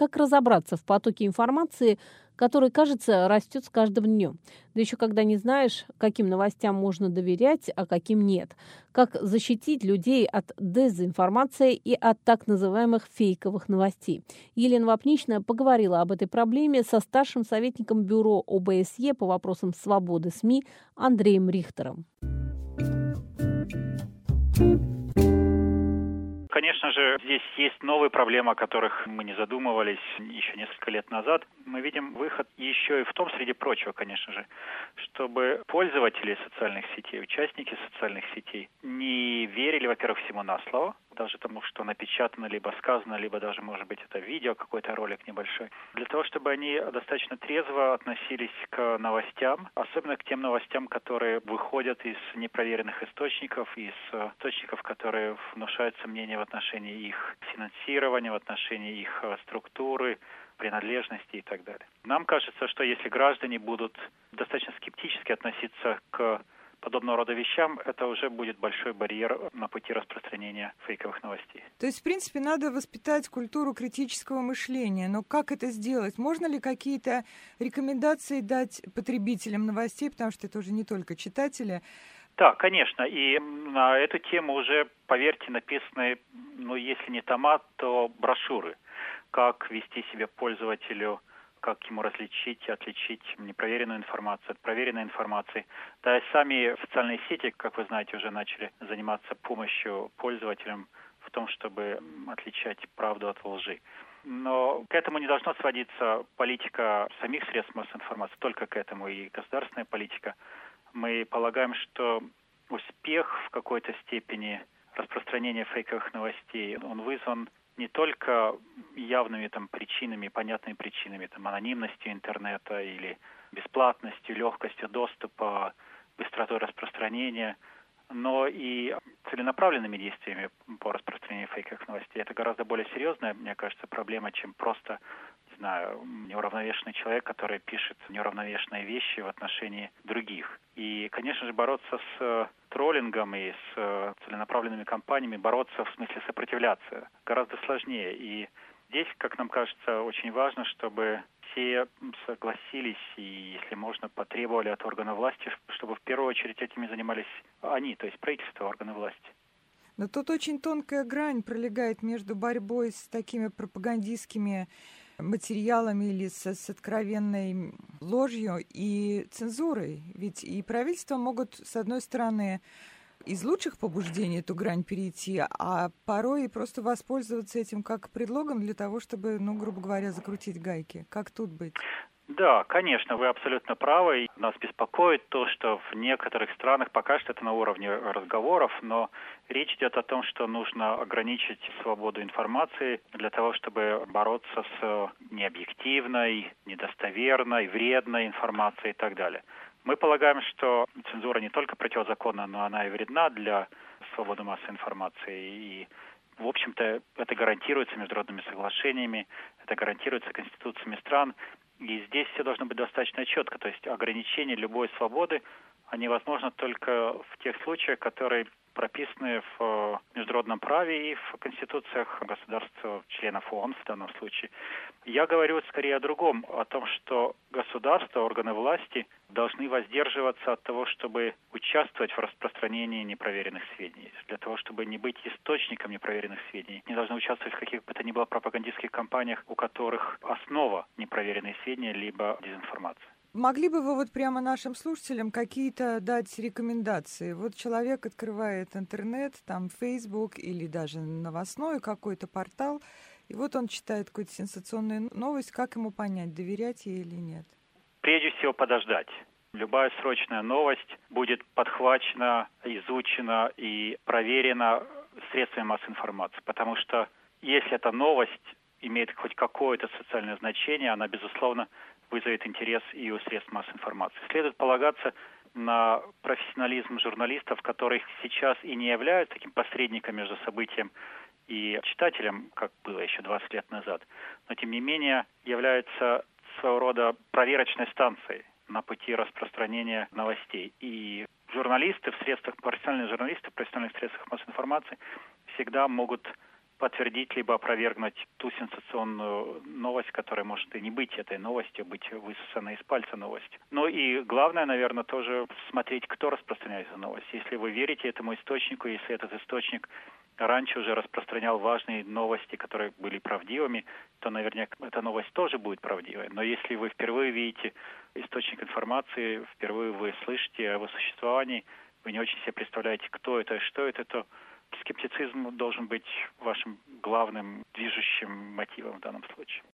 как разобраться в потоке информации, который, кажется, растет с каждым днем? Да еще когда не знаешь, каким новостям можно доверять, а каким нет. Как защитить людей от дезинформации и от так называемых фейковых новостей? Елена Вапничная поговорила об этой проблеме со старшим советником Бюро ОБСЕ по вопросам свободы СМИ Андреем Рихтером. Конечно же, здесь есть новые проблемы, о которых мы не задумывались еще несколько лет назад. Мы видим выход еще и в том, среди прочего, конечно же, чтобы пользователи социальных сетей, участники социальных сетей не верили, во-первых, всему на слово, даже тому, что напечатано, либо сказано, либо даже, может быть, это видео, какой-то ролик небольшой. Для того, чтобы они достаточно трезво относились к новостям, особенно к тем новостям, которые выходят из непроверенных источников, из источников, которые внушают сомнения в отношении их финансирования, в отношении их структуры, принадлежности и так далее. Нам кажется, что если граждане будут достаточно скептически относиться к подобного рода вещам, это уже будет большой барьер на пути распространения фейковых новостей. То есть, в принципе, надо воспитать культуру критического мышления. Но как это сделать? Можно ли какие-то рекомендации дать потребителям новостей, потому что это уже не только читатели? Да, конечно. И на эту тему уже, поверьте, написаны, если не тома, то брошюры. Как вести себя пользователю, как ему отличить непроверенную информацию от проверенной информации. Да и сами социальные сети, как вы знаете, уже начали заниматься помощью пользователям в том, чтобы отличать правду от лжи. Но к этому не должна сводиться политика самих средств массовой информации, только к этому и государственная политика. Мы полагаем, что успех в какой-то степени распространения фейковых новостей, он вызван не только явными причинами, понятными причинами, анонимностью интернета или бесплатностью, легкостью доступа, быстротой распространения, но и целенаправленными действиями по распространению фейковых новостей. Это гораздо более серьезная, мне кажется, проблема, чем просто, неуравновешенный человек, который пишет неуравновешенные вещи в отношении других. И, конечно же, бороться с троллингом и с целенаправленными кампаниями, бороться в смысле сопротивляться, гораздо сложнее. И здесь, как нам кажется, очень важно, чтобы все согласились и, если можно, потребовали от органов власти, чтобы в первую очередь этими занимались они, то есть правительство, органы власти. Но тут очень тонкая грань пролегает между борьбой с такими пропагандистскими материалами или с откровенной ложью и цензурой. Ведь и правительства могут, с одной стороны, из лучших побуждений эту грань перейти, а порой и просто воспользоваться этим как предлогом для того, чтобы, грубо говоря, закрутить гайки. Как тут быть? Да, конечно, вы абсолютно правы. Нас беспокоит то, что в некоторых странах пока что это на уровне разговоров, но речь идет о том, что нужно ограничить свободу информации для того, чтобы бороться с необъективной, недостоверной, вредной информацией и так далее. Мы полагаем, что цензура не только противозаконна, но она и вредна для свободы массовой информации. И, в общем-то, это гарантируется международными соглашениями, это гарантируется конституциями стран. И здесь все должно быть достаточно четко. То есть ограничение любой свободы, они возможны только в тех случаях, которые прописаны в международном праве и в конституциях государств, членов ООН в данном случае. Я говорю скорее о другом, о том, что государства, органы власти должны воздерживаться от того, чтобы участвовать в распространении непроверенных сведений. Для того, чтобы не быть источником непроверенных сведений, не должны участвовать в каких бы то ни было пропагандистских кампаниях, у которых основа непроверенные сведения либо дезинформация. Могли бы вы прямо нашим слушателям какие-то дать рекомендации? Человек открывает интернет, Facebook или даже новостной какой-то портал, и он читает какую-то сенсационную новость. Как ему понять, доверять ей или нет? Прежде всего подождать. Любая срочная новость будет подхвачена, изучена и проверена средствами массовой информации. Потому что если эта новость имеет хоть какое-то социальное значение, она, безусловно, вызовет интерес и у средств массовой информации. Следует полагаться на профессионализм журналистов, которые сейчас и не являются таким посредником между событием и читателем, как было еще 20 лет назад, но тем не менее являются своего рода проверочной станцией на пути распространения новостей. И журналисты в средствах, профессиональные журналисты в профессиональных средствах массовой информации всегда могут подтвердить либо опровергнуть ту сенсационную новость, которая может и не быть этой новостью, быть высосанной из пальца новостью. Ну и главное, наверное, тоже смотреть, кто распространяет эту новость. Если вы верите этому источнику, если этот источник раньше уже распространял важные новости, которые были правдивыми, то наверняка эта новость тоже будет правдивой. Но если вы впервые видите источник информации, впервые вы слышите о его существовании, вы не очень себе представляете, кто это и что это, то скептицизм должен быть вашим главным движущим мотивом в данном случае.